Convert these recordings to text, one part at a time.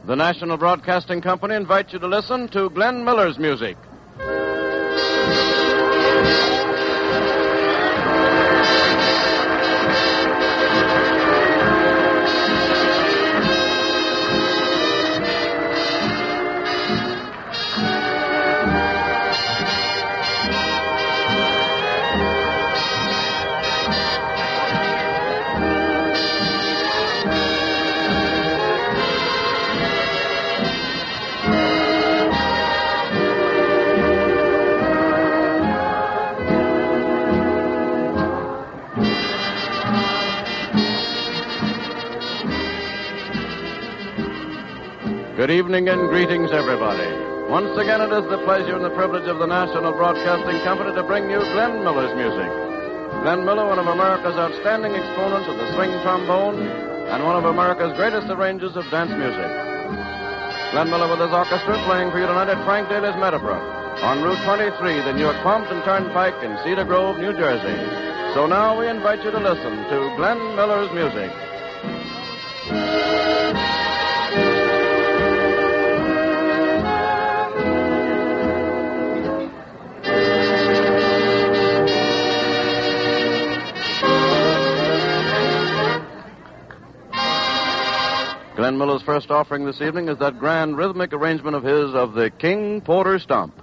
The National Broadcasting Company invites you to listen to Glenn Miller's music. Good evening and greetings, everybody. Once again, it is the pleasure and the privilege of the National Broadcasting Company to bring you Glenn Miller's music. Glenn Miller, one of America's outstanding exponents of the swing trombone and one of America's greatest arrangers of dance music. Glenn Miller with his orchestra playing for you tonight at Frank Daly's Meadowbrook on Route 23, the Newark Pompton Turnpike in Cedar Grove, New Jersey. So now we invite you to listen to Glenn Miller's music. Glenn Miller's first offering this evening is that grand rhythmic arrangement of his of the King Porter Stomp.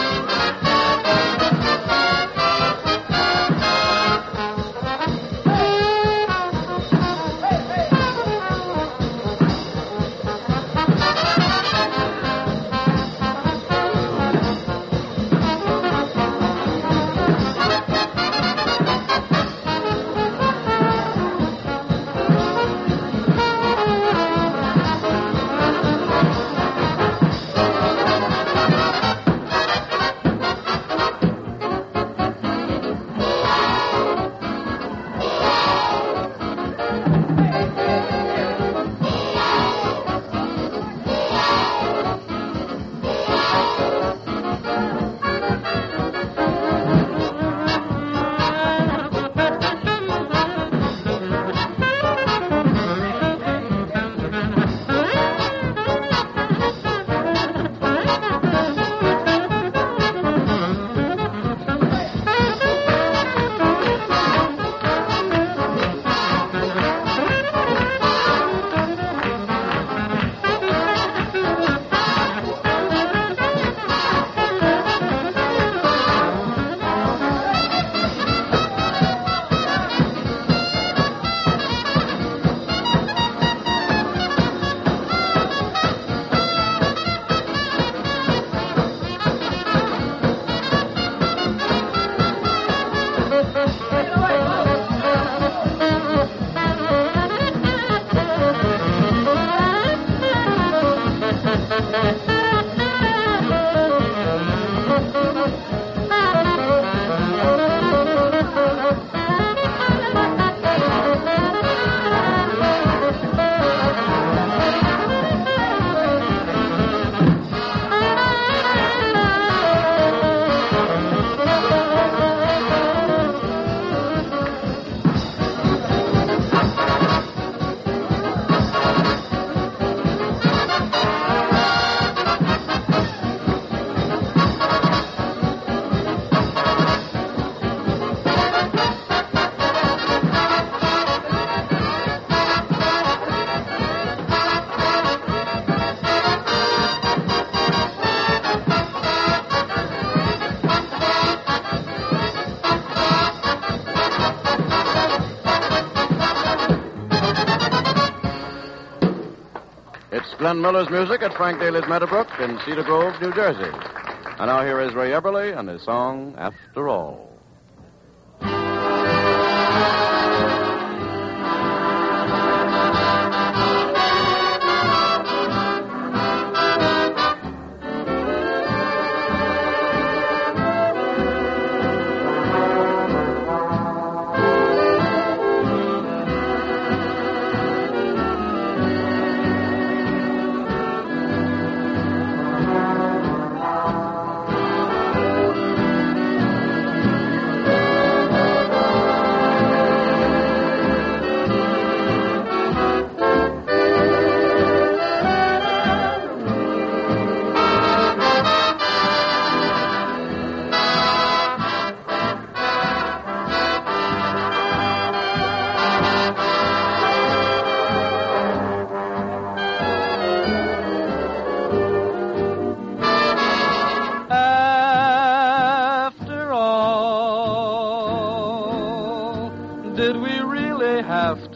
Glenn Miller's music at Frank Daly's Meadowbrook in Cedar Grove, New Jersey. And now here is Ray Eberly and his song, After All.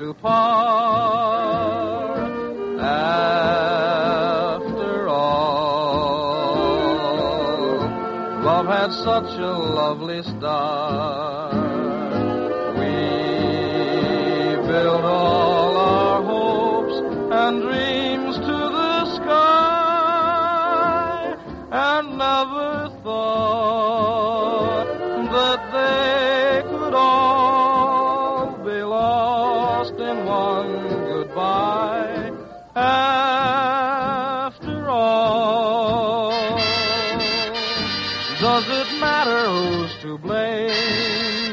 to part. After all, love had such a lovely start. We built all our hopes and dreams to the sky, and never thought that they could all be lost in one goodbye. After all, does it matter who's to blame?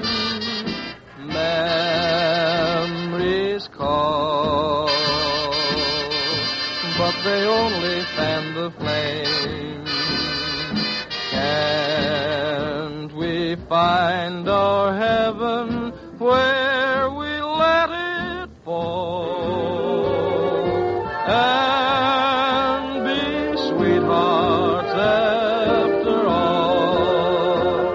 Memories call, but they only fan the flame. Can't we find our heaven where we let it fall and be sweethearts after all?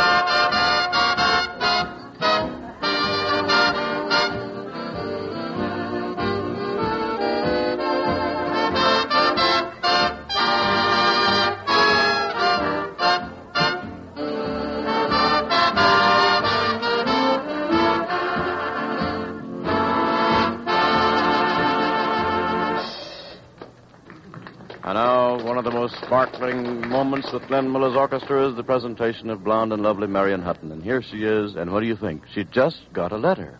And now, one of the most sparkling moments with Glenn Miller's orchestra is the presentation of blonde and lovely Marion Hutton. And here she is, and what do you think? She just got a letter.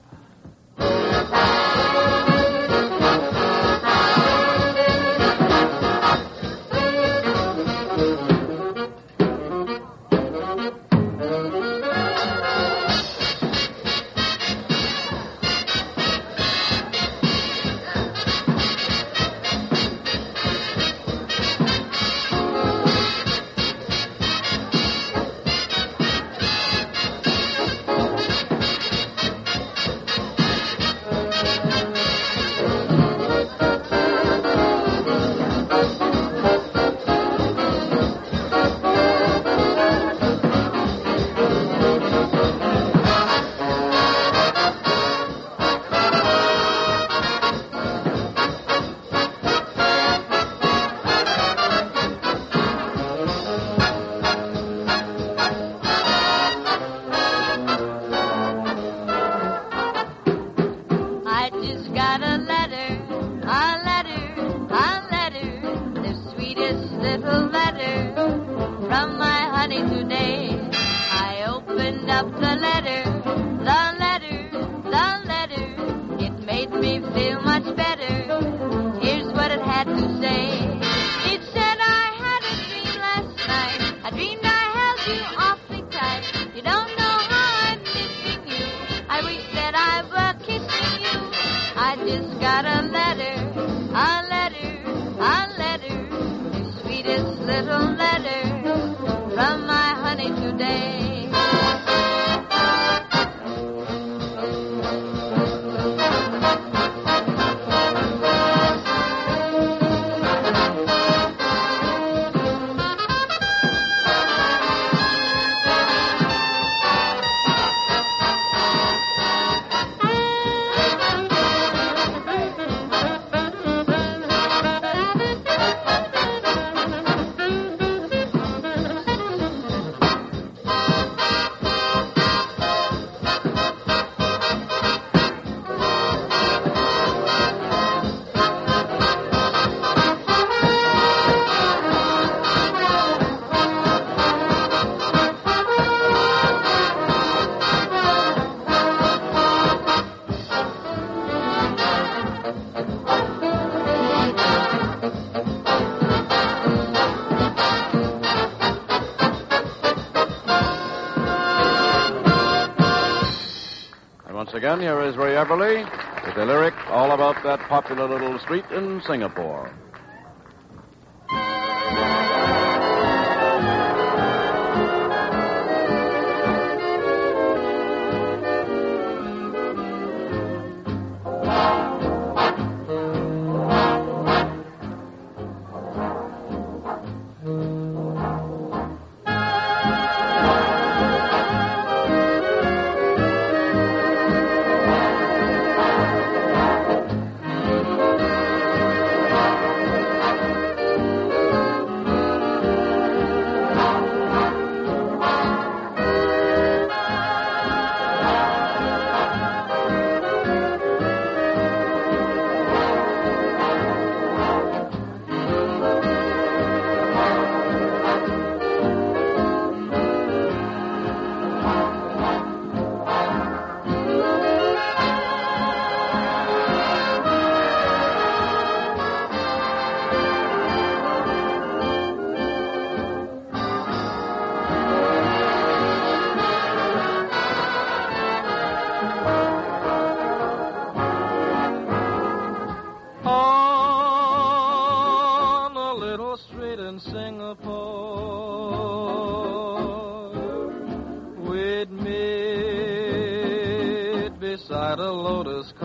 Once again, here is Ray Everly with a lyric all about that popular little street in Singapore.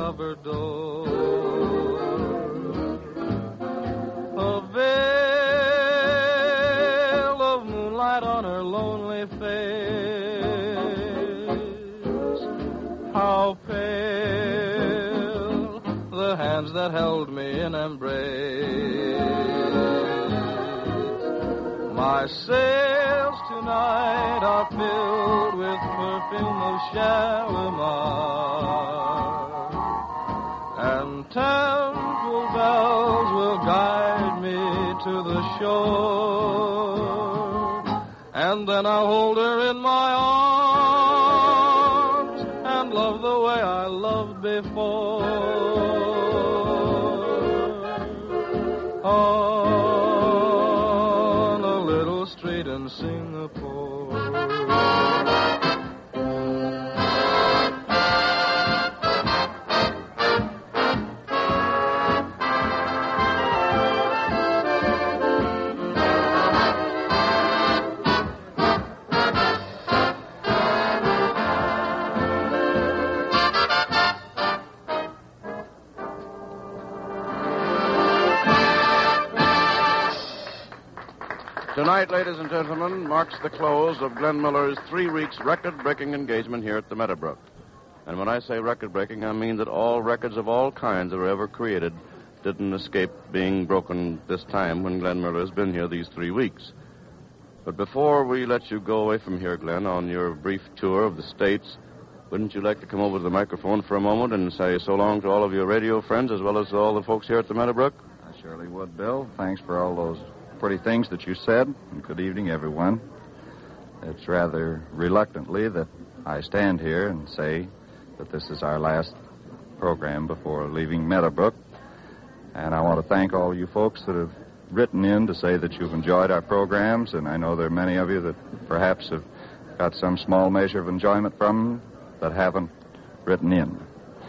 of her door. A veil of moonlight on her lonely face. How pale the hands that held me in embrace. My sails tonight are filled with perfume of Shalimar, and temple bells will guide me to the shore, and then I'll hold her in my arms and love the way I loved before. On a little street in Singapore. Tonight, ladies and gentlemen, marks the close of Glenn Miller's 3 weeks record-breaking engagement here at the Meadowbrook. And when I say record-breaking, I mean that all records of all kinds that were ever created didn't escape being broken this time when Glenn Miller has been here these 3 weeks. But before we let you go away from here, Glenn, on your brief tour of the States, wouldn't you like to come over to the microphone for a moment and say so long to all of your radio friends as well as all the folks here at the Meadowbrook? I surely would, Bill. Thanks for all those pretty things that you said, and good evening, everyone. It's rather reluctantly that I stand here and say that this is our last program before leaving Meadowbrook, and I want to thank all you folks that have written in to say that you've enjoyed our programs, and I know there are many of you that perhaps have got some small measure of enjoyment from them that haven't written in.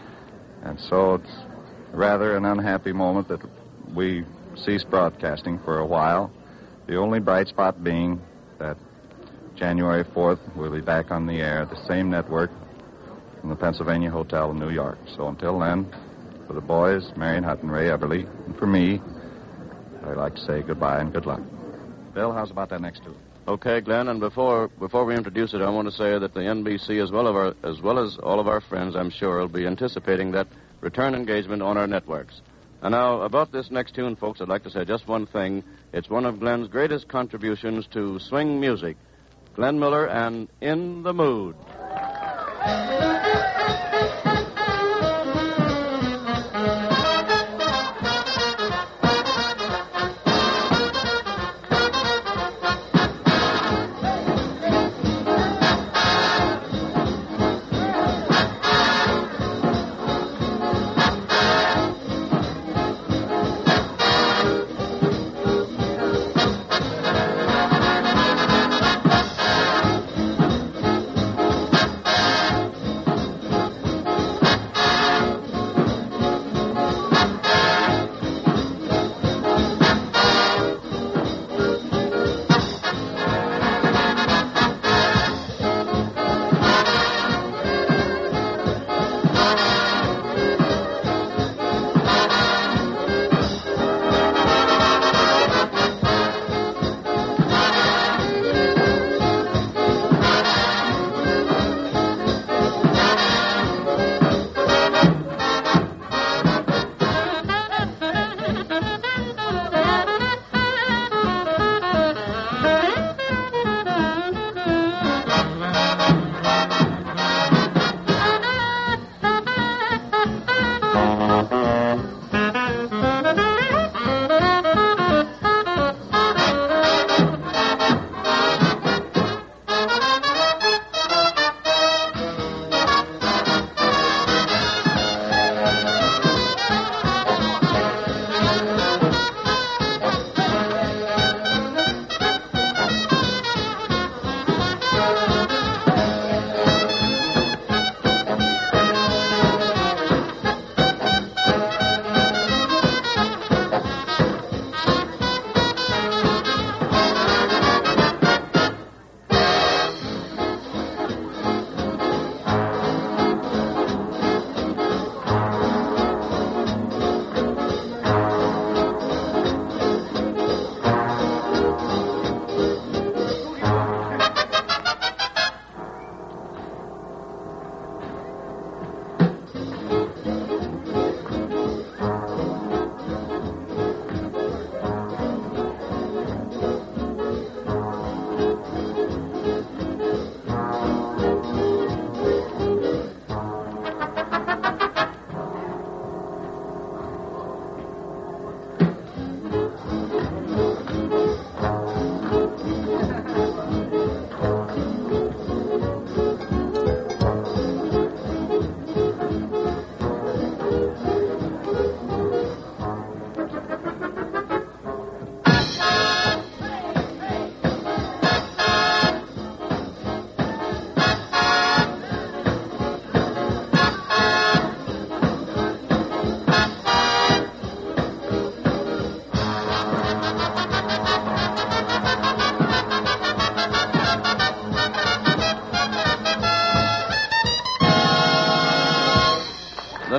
And so it's rather an unhappy moment that we cease broadcasting for a while, the only bright spot being that January 4th we'll be back on the air, the same network from the Pennsylvania Hotel in New York. So until then, for the boys, Marion Hutt and Ray Everly, and for me, I'd like to say goodbye and good luck. Bill, how's about that next tune? Okay, Glenn, and before we introduce it, I want to say that the NBC, as well as all of our friends, I'm sure, will be anticipating that return engagement on our networks. And now, about this next tune, folks, I'd like to say just one thing. It's one of Glenn's greatest contributions to swing music. Glenn Miller and In the Mood.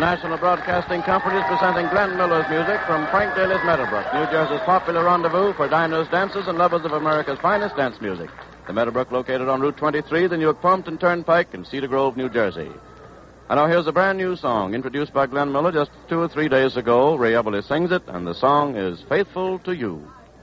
National Broadcasting Company is presenting Glenn Miller's music from Frank Daly's Meadowbrook, New Jersey's popular rendezvous for diners, dancers, and lovers of America's finest dance music. The Meadowbrook located on Route 23, the Newark Plumpton Turnpike in Cedar Grove, New Jersey. And now here's a brand new song introduced by Glenn Miller just 2 or 3 days ago. Ray Eberle sings it, and the song is Faithful to You.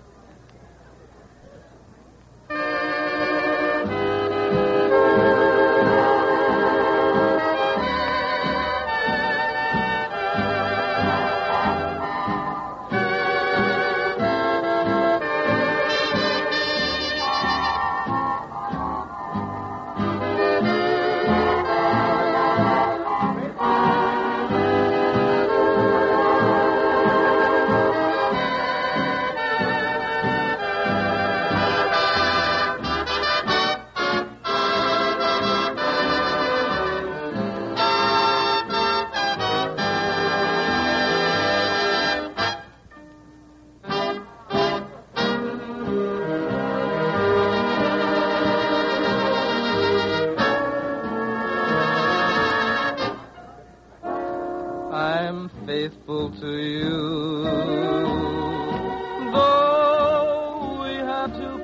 I'm faithful to you, though we had to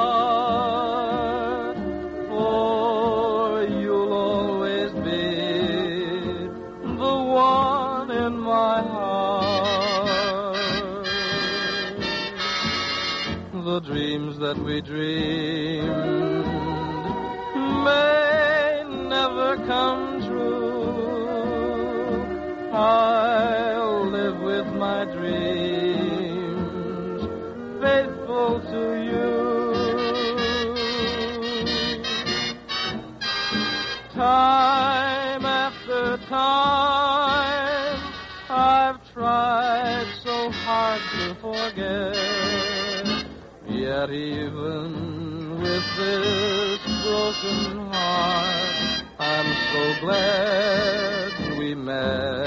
part, for you'll always be the one in my heart. The dreams that we dreamed may never come true. I'll live with my dreams, faithful to you. Time after time, I've tried so hard to forget, yet even with this broken heart, I'm so glad we met.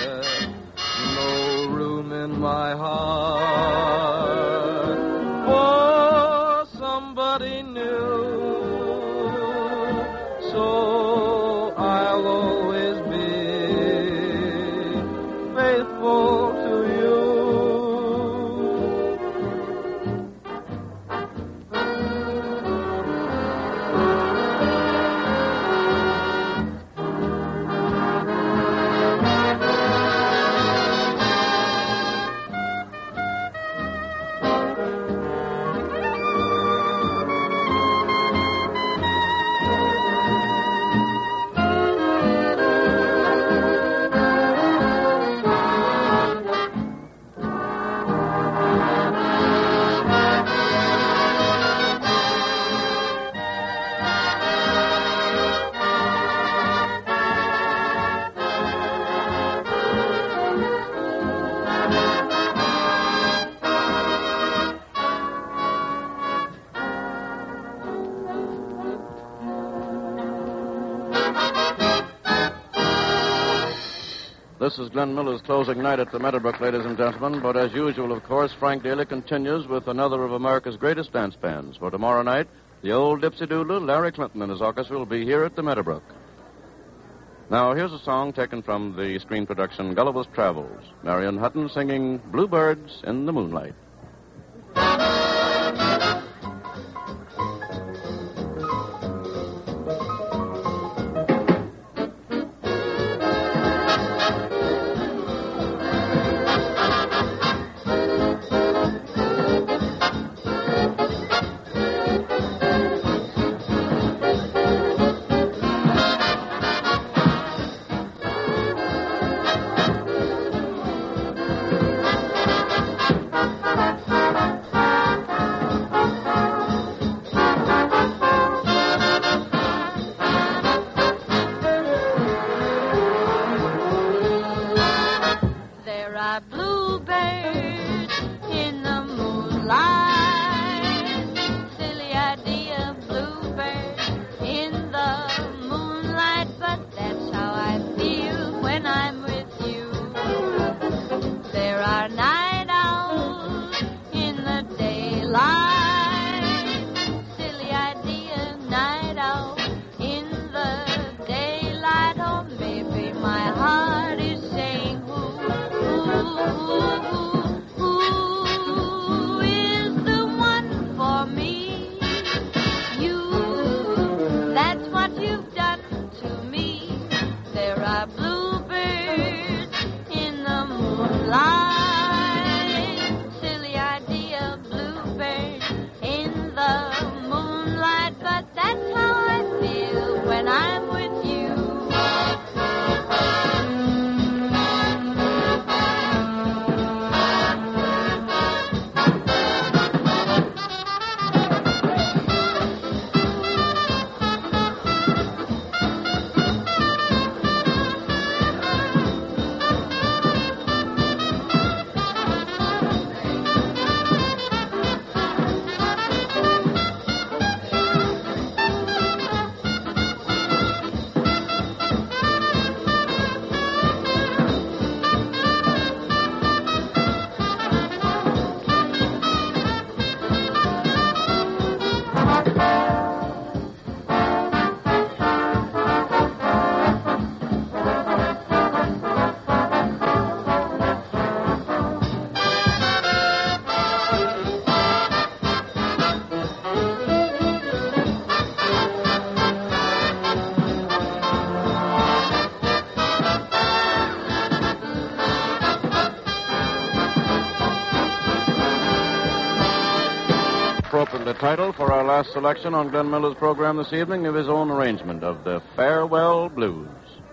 No room in my heart for somebody new, so I'll always be faithful to you. This is Glenn Miller's closing night at the Meadowbrook, ladies and gentlemen. But as usual, of course, Frank Daly continues with another of America's greatest dance bands. For tomorrow night, the old Dipsy Doodler, Larry Clinton and his orchestra will be here at the Meadowbrook. Now, here's a song taken from the screen production Gulliver's Travels. Marion Hutton singing Bluebirds in the Moonlight. Night owls in the appropriately titled for our last selection on Glenn Miller's program this evening of his own arrangement of the Farewell Blues.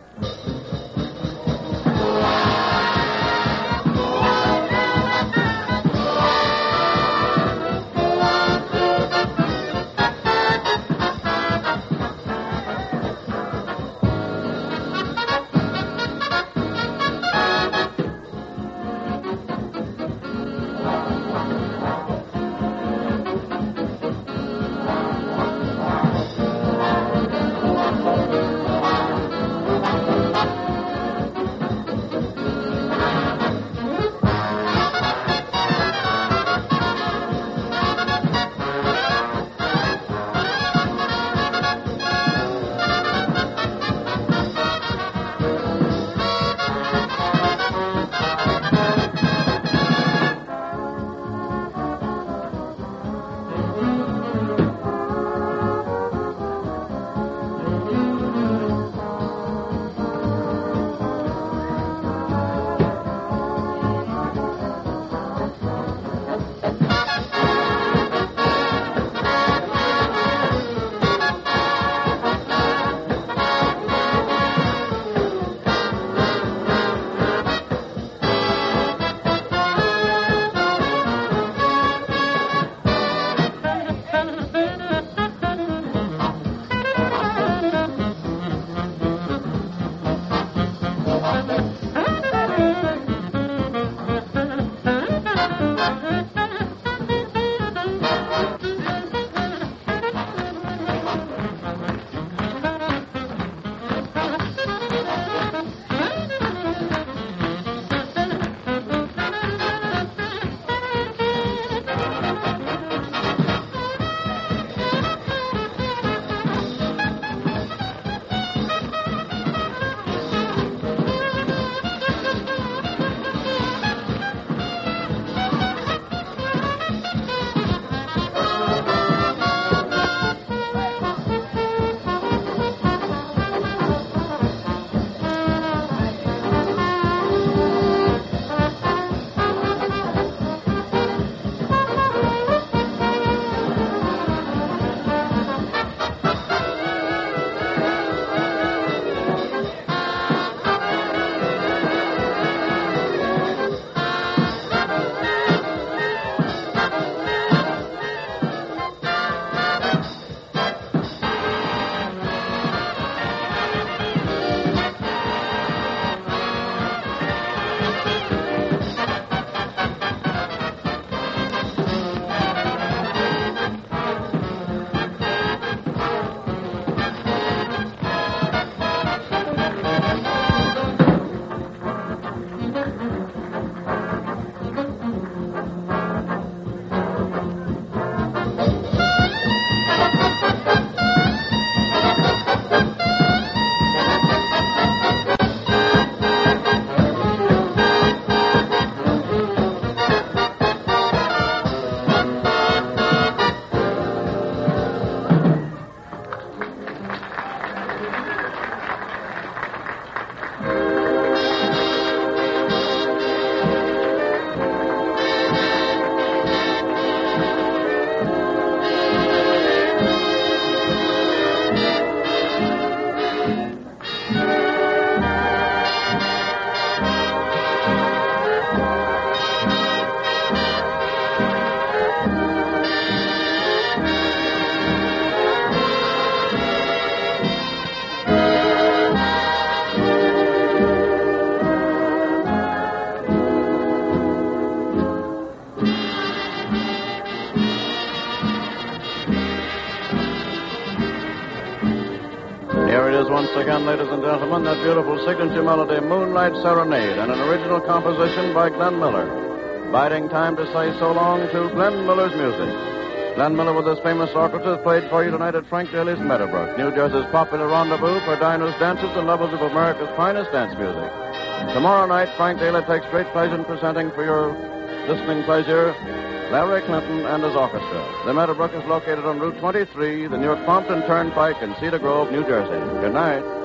Once again, ladies and gentlemen, that beautiful signature melody, Moonlight Serenade, and an original composition by Glenn Miller. Biding time to say so long to Glenn Miller's music. Glenn Miller with his famous orchestra played for you tonight at Frank Daly's Meadowbrook, New Jersey's popular rendezvous for diners, dancers, and lovers of America's finest dance music. Tomorrow night, Frank Daly takes great pleasure in presenting for your listening pleasure Larry Clinton and his orchestra. The Meadowbrook is located on Route 23, the Newark-Pompton Turnpike in Cedar Grove, New Jersey. Good night.